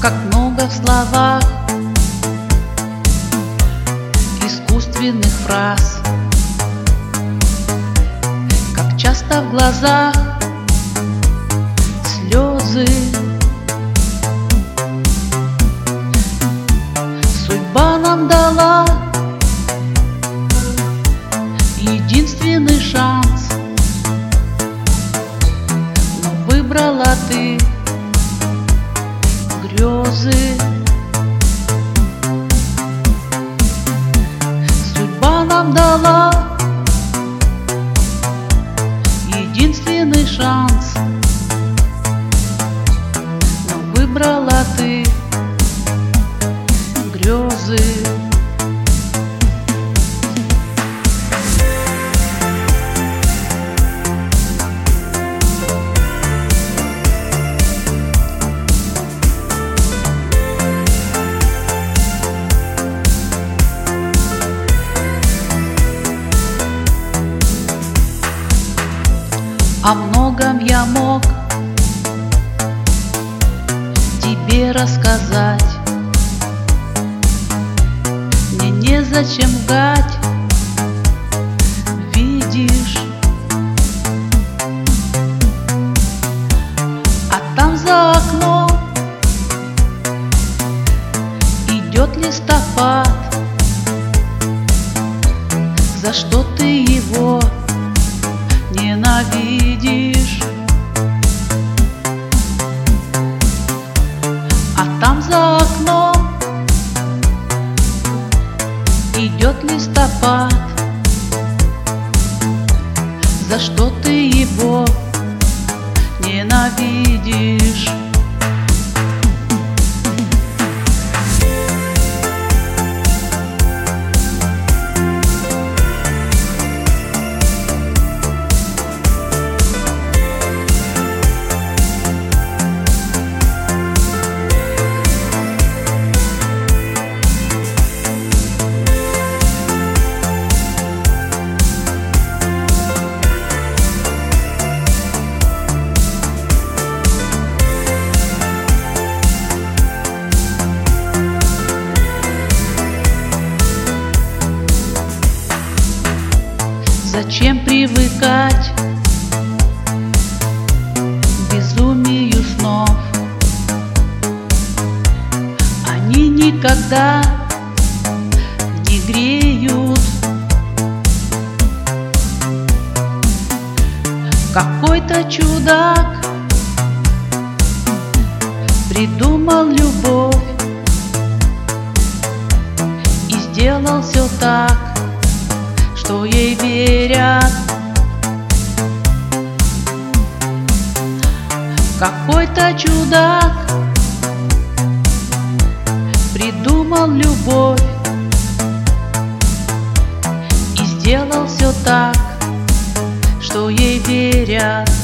Как много в словах искусственных фраз, как часто в глазах слезы. Судьба нам дала единственный шанс, но выбрала ты грезы. Судьба нам дала единственный шанс, но выбрала ты грезы. О многом я мог тебе рассказать, мне незачем лгать, видишь. А там за окном идет листопад. За что ты его ненавидишь? А там за окном идет листопад. За что ты его ненавидишь? Зачем привыкать к безумию снов? Они никогда не греют. Какой-то чудак придумал любовь и сделал все так, что ей верят. Какой-то чудак придумал любовь и сделал все так, что ей верят.